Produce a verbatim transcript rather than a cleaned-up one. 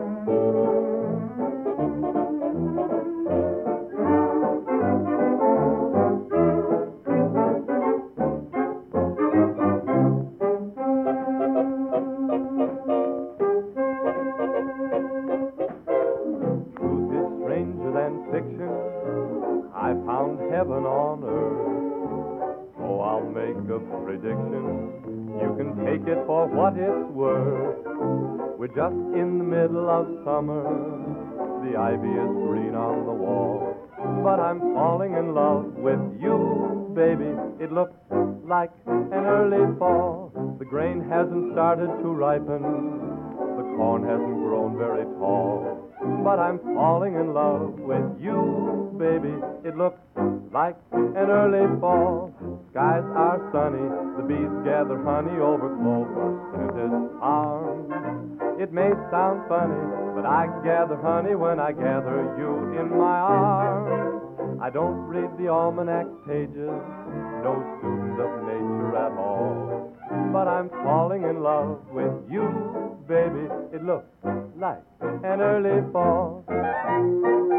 Fiction, I found heaven on earth. So I'll make a prediction. You can take it for what it's worth. We're just in the middle of summer. The ivy is green on the wall. But I'm falling in love with you, baby. It looks like an early fall. The grain hasn't started to ripen. The corn hasn't grown very tall. But I'm falling in love with you, baby. It looks like an early fall. Skies are sunny, the bees gather honey over clover-scented arms. It may sound funny, but I gather honey when I gather you in my arms. I don't read the almanac pages, no student of nature at all. But I'm falling in love with you, baby. It looks like an early fall.